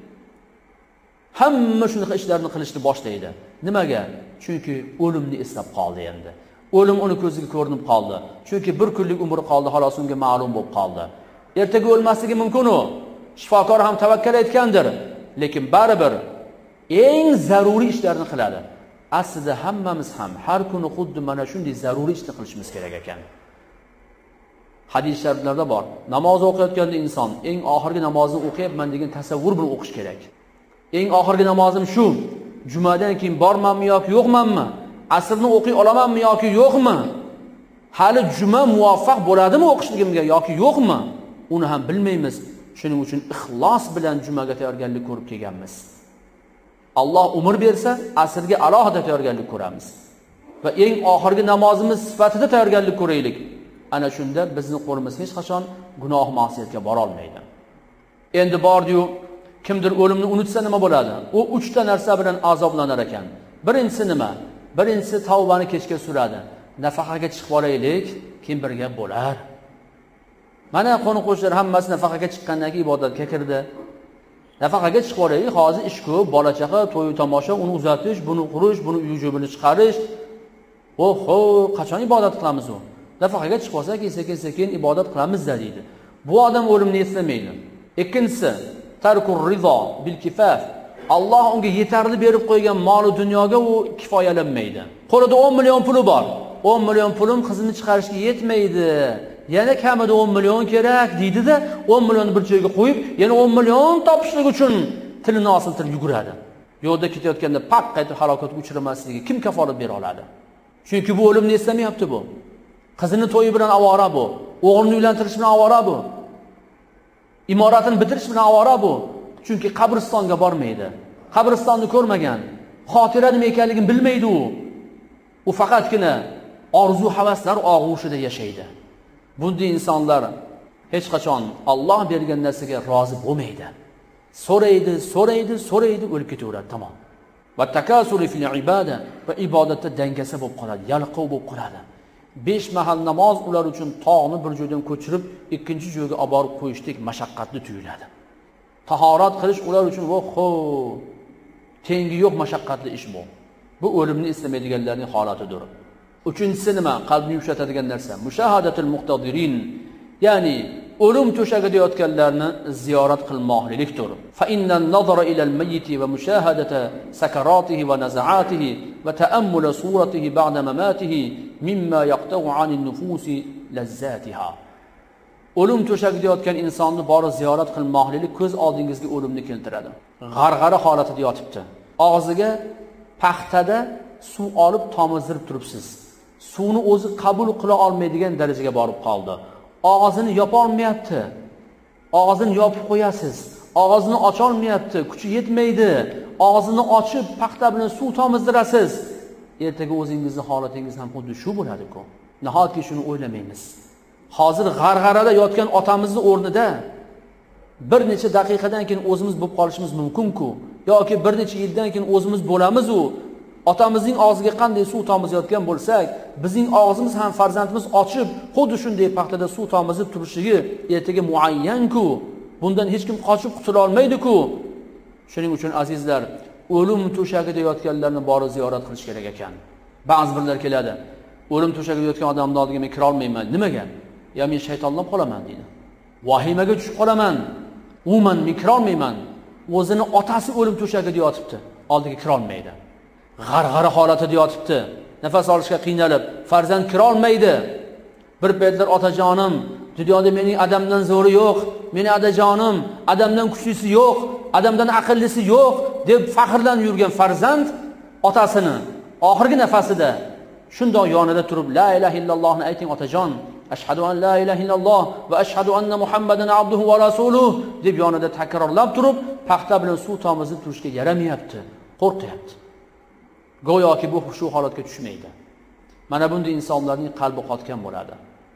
Hamma shunaqa ishlarni qilishni boshlaydi. Nimaga? Chunki o'limni eslab qoldi endi. O'lim uni ko'ziga ko'rinib qoldi. Chunki bir kunlik umri qoldi, xolos unga ma'lum bo'lib qoldi. Ertaga o'lmasligi mumkin u. Shifokor ham tavakkal etgandir, lekin baribir eng zaruriy ishlarni qiladi. Aslida hammamiz ham har kuni xuddi mana shunday zaruriy ishni qilishimiz kerak ekan. Hadis shariflarda bor. Namoz o'qiyotganda inson eng oxirgi namozni o'qiyapman degan tasavvur bilan o'qish kerak. Eng oxirgi namozim shu. Jumadan keyin bormanmi yoki yo'qmanmi? Asrni o'qiy olamanmi yoki yo'qmi? Hali juma muvaffaq bo'ladimi o'qishligimga yoki yo'qmi? Uni ham bilmaymiz. Shuning uchun ixlos bilan jumaga tayyorgarlik ko'rib kelganmiz. Alloh umr bersa, asrga alohida tayyorgarlik ko'ramiz. Va eng oxirgi namozimiz sifatida tayyorgarlik ko'raylik. Ana shunda bizning qo'limiz hech qachon gunoh ma'siyatga bora olmaydi. Endi bordi-yu, kimdir o'limni unutsa nima bo'ladi? U uchta narsa bilan azoblanar ekan. Birinchisi nima? Birinchisi tavbani kechga suradi. Nafaqaga chiqib olaylik, keyin bir gap bo'lar. Mana qo'ni-qo'shnilar hammasi nafaqaga chiqqandan keyin ibodatga kirdi. Nafaqaga chiqib olaylik, hozir ish ko'p, bola chaqa, to'y tomosha, uni uzatish, buni qurish, buni uy jo'bini chiqarish. Oho, qachon ibodat qilamiz u? Nafaqaga chiqib olsak, sekin-sekin ibodat qilamiz deydi. Bu odam o'limni eslamaydi. Ikkinchisi, tarkur rizo bil kifaf. Alloh unga yetarli berib qo'ygan mol dunyoga u kifoyalanmaydi. Qo'lida o'n million puli bor. o'n million pulim qizimni chiqarishga yetmaydi. Yana kamida o'n million kerak deydi-da, o'n millionni bir joyga qo'yib, yana o'n million topishlik uchun tilini osiltirib yuguradi. Yo'lda ketayotganda pak qaytib halokatga uchramasligiga kim kafolat bera oladi? Chunki bu o'limni eslamayapti bu. Qizini to'yi bilan avora bu, o'g'lini uylantirish bilan avora bu. Imoratini bitirish bilan avora bu. Chunki qabristonga bormaydi. Qabristonni ko'rmagan, xotira nima ekanligini bilmaydi u. U faqatgina orzu havaslar og'ushida yashaydi. Bunday insonlar hech qachon Alloh bergan narsaga rozi bo'lmaydi. So'raydi, so'raydi, so'raydi, o'lib ketaveradi, tamom. Va takasuri fil ibada, va ibodatda dangasa bo'lib qoladi, yalqov bo'lib qoladi. besh mahal namoz ular uchun tog'ni bir joydan ko'chirib, ikkinchi joyga olib borib qo'yishdek mashaqqatli tuyuladi. Tahorat qilish ular uchun vo'xo, tengi yo'q mashaqqatli ish bu. Bu o'limni istamaydiganlarning holatidir. Uchinchisi nima? Qalbni yumshatadigan narsa. Mushahadatul muqtadirin, ya'ni o'lim to'shagida yotganlarni ziyorat qilmoqlikdir. Fa innan nazara ila al-mayyit va mushahadata sakaratihi va naz'atihi va ta'ammula suratihi ba'da mamatihi mimma yaqta'u 'anil nufusi lazzatiha. O'lim to'shagida yotgan insonni borib ziyorat qilmoqlik ko'z oldingizga o'limni keltiradi. G'arg'ara holatida yotibdi. Og'ziga paxtada suv olib tomizdirib turibsiz. Suvni o'zi qabul qila olmaydigan darajaga borib qoldi. Og'zini yopa olmayapti. Og'zini yopib qo'yasiz. Og'zini ocha olmayapti, kuchi yetmaydi. Og'zini ochib paxta bilan suv tomizdirasiz. Ertaga o'zingizning holatingiz ham xuddi shu bo'ladi-ku. Nahotki shuni o'ylamaymiz. Hozir g'arg'arada yotgan otamizning o'rnida bir necha daqiqadan keyin o'zimiz bo'lib qolishimiz mumkin-ku, yoki bir necha yildan keyin o'zimiz bo'lamiz-u. Otamizning og'ziga qanday suv tomizayotgan bo'lsak, bizning og'zimiz ham farzandimiz ochib, xuddi shunday paxtada suv tomizib turishligi ertaga muayyan-ku. Bundan hech kim qochib qutula olmaydi-ku. Shuning uchun azizlar, o'lim to'shagida yotganlarni borib ziyorat qilish kerak ekan. Ba'zi birlar keladi. O'lim to'shagida yotgan odamning oldiga men kira olmayman. Nimaga? Ya men shaytonlab qolaman deydi. Vahimaga tushib qolaman. Umuman men kira olmayman. O'zini otasi o'lim to'shagida yotibdi, oldiga kira olmaydi. G'arg'ara holatida yotibdi. Nafas olishga qiynalib, farzand kira olmaydi. Bir paytlar otajonim, dunyoda mening adamdan zo'ri yo'q, mening adajonim, adamdan kuchlisi yo'q, adamdan aqllisi yo'q deb faxrlanib yurgan farzand otasini oxirgi nafasida shundoq yonida turib, la ilaha illallohni ayting otajon, ashhadu an la ilaha illalloh va ashhadu anna muhammadan abduhu va rasuluh deb yonida takrorlab turib, paxta bilan suv tomizib turishga yaramayapti, qo'rqyapti. Go'yoki bu shu holatga tushmaydi. Mana bunday insonlarning qalbi qotgan bo'ladi.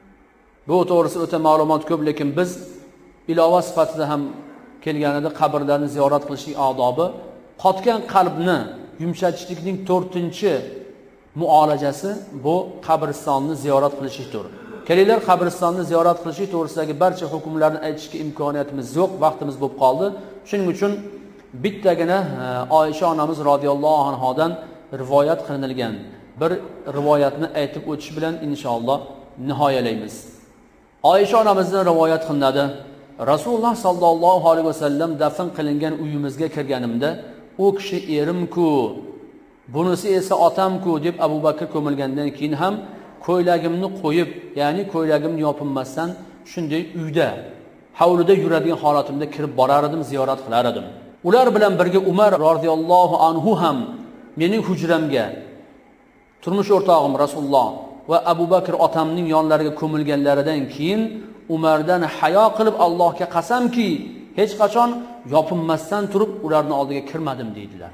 Bu to'g'risida o'ta ma'lumot ko'p, lekin biz ilova sifatida ham kelganida qabrlarni ziyorat qilishning odobi, qotgan qalbni yumshatishlikning to'rtinchi muolajasi bu qabristonni ziyorat qilishdir. Kelinglar, qabristonni ziyorat qilish to'g'risidagi barcha hukmlarni aytishga imkoniyatimiz yo'q, vaqtimiz bo'lib qoldi. Shuning uchun bittagina Oysha onamiz radhiyallohu anhodan rivoyat qilingan bir rivoyatni aytib o'tish bilan inshaalloh nihoyalaymiz. Oysha onamizdan rivoyat qilinadi. Rasululloh sallallohu alayhi vasallam dafn qilingan uyimizga kirganimda, u kishi erim-ku, bunisi esa otam-ku deb Abu Bakr ko'milgandan keyin ham ko'ylagimni qo'yib, ya'ni ko'ylagimni yopinmasdan shunday uyda, hovlida yuradigan holatimda kirib borar edim, ziyorat qilar edim. Ular bilan birga Umar radhiyallohu anhu ham mening hujramga, turmush o'rtog'im Rasululloh va Abu Bakr otamning yonlariga ko'milganlaridan keyin Umardan hayo qilib Allohga qasamki, hech qachon yopinmasdan turib ularning oldiga kirmadim deydilar.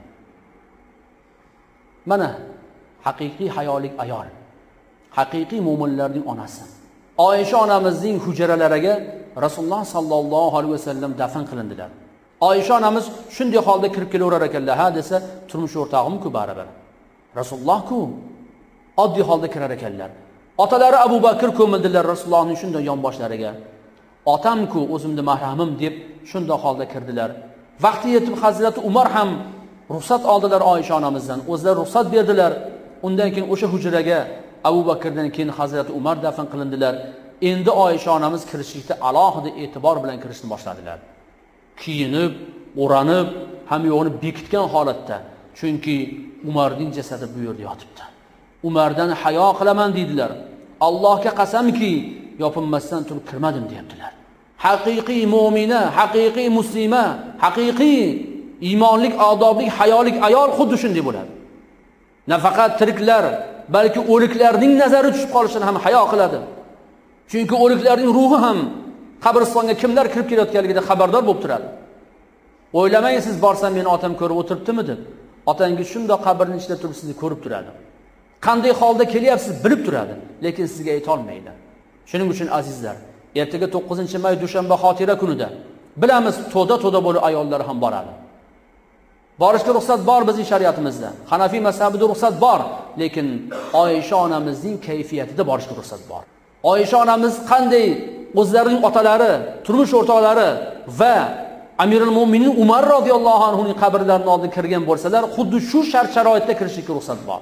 Mana haqiqiy hayolik ayol, haqiqiy mu'minlarning onasi. Oysha onamizning hujralariga Rasululloh sallallohu alayhi vasallam dafn qilindilar. Oysha onamiz shunday holda kirib kelaverar ekanlar, ha desa, turmush o'rtog'im-ku baribir. Rasululloh-ku oddiy holda kirar ekanlar. Otalari Abu Bakr ko'mildilar Rasulullohning shunday yonboshlariga. Otam-ku o'zimni mahramim deb shunday holda kirdilar. Vaqti yetib Hazrat Umar ham ruxsat oldilar Oysha onamizdan. O'zlari ruxsat berdilar. Undan keyin o'sha hujraga Abu Bakrdan keyin Hazrat Umar dafn qilindilar. Endi Oysha onamiz kirishlikda alohida e'tibor bilan kirishni boshladilar. Kiyinib, o'ranib, ham yo'g'ini bekitgan holatda. Chunki Umarning jasadi bu yerda yotibdi. Umardan hayo qilaman dedilar. Allohga qasamki, yopinmasdan turib kirmadim deyaptilar. Haqiqiy mu'mina, haqiqiy muslima, haqiqiy iymonlik, odoblik, hayolik ayol xuddi shunday bo'ladi. Nafaqat tiriklar, balki o'liklarning nazari tushib qolishini ham hayo qiladi. Chunki o'liklarning ruhi ham qabristonga kimlar kirib kelayotganligidan xabardor bo'lib turadi. O'ylamang siz borsam meni otam ko'rib o'tiribdimi deb. Otangiz shunday qabrning ichida turib sizni ko'rib turadi. Qanday holda kelyapsiz bilib turadi, lekin sizga ayta olmaydi. Shuning uchun azizlar, Ertaga to'qqizinchi may dushanba xotira kunida bilamiz, to'da-to'da bo'lib ayollar ham boradi. Borishga ruxsat bor bizning shariatimizda. Hanafiy mazhabida ruxsat bor, lekin Oysha onamizning kayfiyatida borishga ruxsat bor. Oysha onamiz qanday o'zlarining otalari, turmush o'rtoqlari va Amirul Mo'minin Umar radhiyallohu anhuning qabrlarining oldiga kirgan bo'lsalar, xuddi shu shart-sharoitda kirishga ruxsat bor.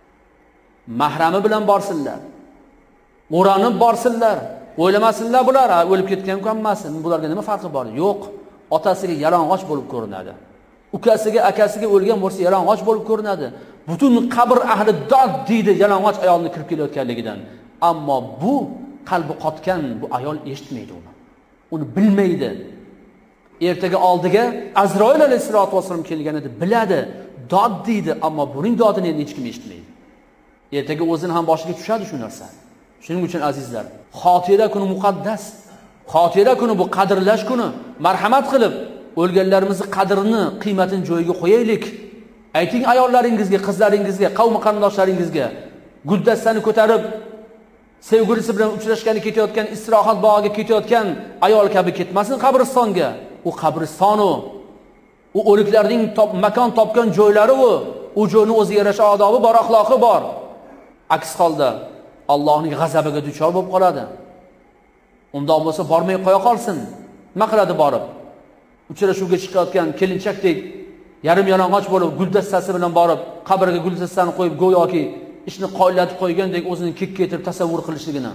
Mahrami bilan borsinlar. O'ranib borsinlar. O'ylamasinlar bular, o'lib ketgan ekanmasin. Bularga nima farqi bor? Yo'q. Otasiga yalang'och bo'lib ko'rinadi. Ukasiga, akasiga o'lgan bo'lsa yalang'och bo'lib ko'rinadi. Butun qabr ahli dod deydi yalang'och ayolni kirib kelayotganligidan. Ammo bu qalbi qotgan bu ayol eshitmaydi uni. Uni bilmaydi. Ertaga oldiga Azroil alayhisolatu vasallam kelganida biladi, dod deydi, ammo buning dodini endi hech kim eshitmaydi. Ertaga o'zini ham boshiga tushadi shu narsa. Shuning uchun azizlar, xotira kuni muqaddas. Xotira kuni bu qadrlash kuni. Marhamat qilib o'lganlarimizning qadrini, qiymatini joyiga qo'yaylik. Ayting ayollaringizga, qizlaringizga, qavm qarindoshlaringizga, guldastani ko'tarib sevgilisi bilan uchrashgani ketayotgan, istirohat bog'iga ketayotgan ayol kabi ketmasin qabristonga. U qabriston u. U o'liklarning top, makon topgan joylari u. U joyning o'ziga yarasha odobi bor, axloqi bor. Aks holda Allohning g'azabiga duchor bo'lib qoladi. Undan bo'lsa bormay qo'ya qolsin. Nima qiladi borib? Uchrashuvga chiqayotgan kelinchakdek yarim yalang'och bo'lib, guldastasi bilan borib, qabrga guldastani qo'yib go'yoki ishni qoyillatib qo'ygandek o'zini kek ketirib tasavvur qilishligini.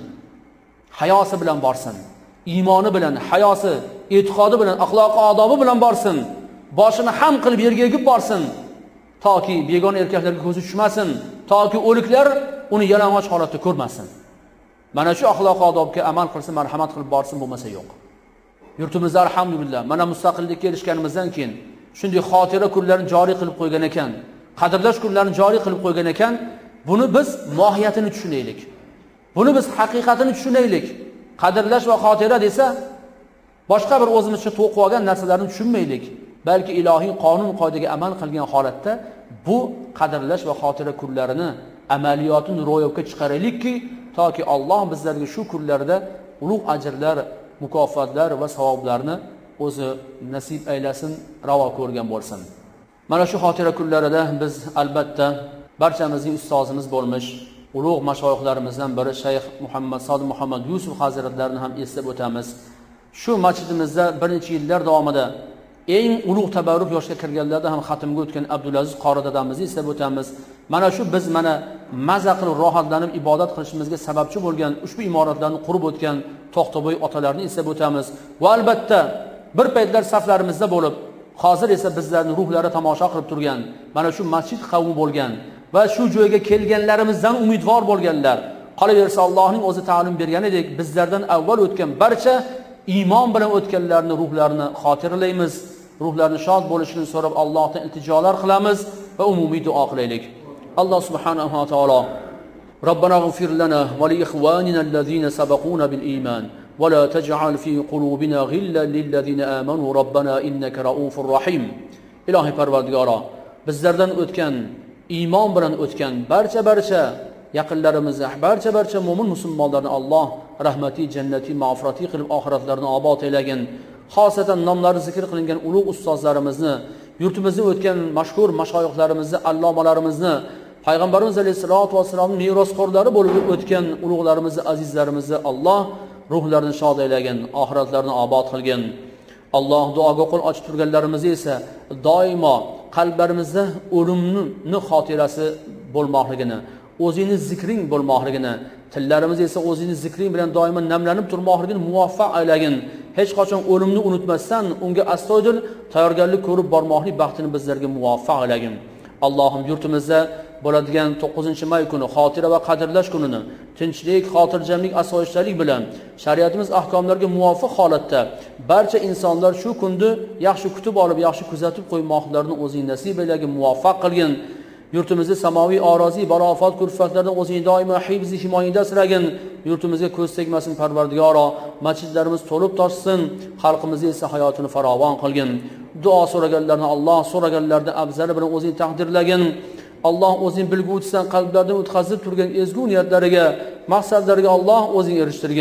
Hayosi bilan borsin. Iymoni bilan, hayosi, e'tiqodi bilan, axloqi, odobi bilan borsin. Boshini ham qilib yerga egib borsin. Toki begona erkaklarga ko'zi tushmasin, toki o'liklar uni yalang'och holatda ko'rmasin. Mana shu axloq odobga amal qilsa, marhamat qilib borsin, bo'lmasa yo'q. Yurtimizda alhamdulillah mana mustaqillikka erishganimizdan keyin shunday xotira kunlarini joriy qilib qo'ygan ekan, qadrlash kunlarini joriy qilib qo'ygan ekan, buni biz mohiyatini tushunaylik. Buni biz haqiqatini tushunaylik. Qadrlash va xotira desa, boshqa bir o'zimizcha to'qib olgan narsalarni tushunmaylik. Balki ilohiy qonun qoidaga amal qilgan holatda bu qadrlash va xotira kunlarini amaliyotini ro'yobga chiqaraylikki, toki Alloh bizlarga shu kunlarda ulug' ajrlar, mukofotlar va savoblarni o'zi nasib aylasin, ravo ko'rgan bo'lsin. Mana shu xotira kunlarida biz albatta barchamizning ustozimiz bo'lmish ulug' mashoyixlarimizdan biri Shayx Muhammad Sodiq Muhammad Yusuf hazratlarini ham eslab o'tamiz. Shu masjidimizda bir necha yillar davomida eng ulug' tabarruk yoshga kirganlarda ham xatmga o'tgan Abdulaziz Qori dadamizni eslab o'tamiz. Mana shu biz mana maza qilib rohatlanib ibodat qilishimizga sababchi bo'lgan ushbu imoratlarni qurib o'tgan To'xtaboy otalarni eslab o'tamiz. Va albatta bir paytlar saflarimizda bo'lib, hozir esa bizlarning ruhlari tomosha qilib turgan mana shu masjid qavmi bo'lgan va shu joyga kelganlarimizdan umidvor bo'lganlar. Qolaversa Allohning o'zi ta'lim berganidek bizlardan avval o'tgan barcha iymon bilan o'tganlarni ruhlarini xotirlaymiz. Ruhlarni shod bo'lishini so'rab Allohdan iltijolar qilamiz va umumiy duo qilaylik. Alloh subhanahu va taolo Rabbana ighfir lana va li ikhwanina allazina sabaquna bil iman va la taj'al fi qulubina ghillan lil ladzina amanu rabbana innaka raufur rahim. Ilohiy Parvardigoro, bizlardan o'tgan, iymon bilan o'tgan barcha barcha yaqinlarimizni, barcha barcha mo'min musulmonlarni Alloh rahmati, jannati, mag'firati qilib oxiratlarini obod aylagin. Xosatan nomlari zikr qilingan ulug' ustozlarimizni, yurtimizda o'tgan mashhur mashoyixlarimizni, allomalarimizni, payg'ambarimiz alayhisolatu vasallamning merosxo'rlari bo'lib o'tgan ulug'larimizni, azizlarimizni Alloh ruhlarini shod aylagin, oxiratlarini obod qilgin. Alloh duoga qo'l ochib turganlarimizni esa doimo qalblarimizda o'limni xotirasi bo'lmoqligini, o'zingni zikring bo'lmoqligini, tillarimiz esa o'zingni zikring bilan doimo namlanib turmoqligini muvaffaq aylagin. Hech qachon o'limni unutmasdan unga astoydil tayyorgarlik ko'rib bormoqlik baxtini bizlarga muvaffaq aylagin. Allohim yurtimizda bo'ladigan to'qqizinchi may kuni xotira va qadrlash kunini tinchlik, xotirjamlik, asoyishtalik bilan shariatimiz ahkomlariga muvofiq holatda barcha insonlar shu kunni yaxshi kutib olib, yaxshi kuzatib qo'ymoqlarini o'zing nasib aylagin, muvaffaq qilgin. Yurtimizda samoviy oroziy balofat kulfatlardan o'zing doimo hifzi himoyada asragin. Yurtimizga ko'z tegmasin Parvardigoro, masjidlarimiz to'lib toshsin, xalqimizni esa hayotini farovon qilgin. Duo so'raganlarni Alloh so'raganlardan afzali bilan o'zing taqdirlagin. Alloh o'zing bilguvchisan, qalblardan o'tkazib turgan ezgu niyatlariga, maqsadlariga Alloh o'zing erishtirgin.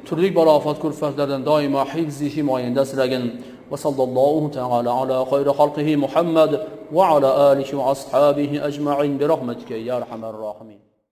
turli balofat kulfatlardan doimo hifzi himoyanda asragin. Va sallallohu ta'ala ala khayri xalqihi Muhammad va ala alihi va ashabihi ajma'in bi rahmatika ya arhamar rohimin.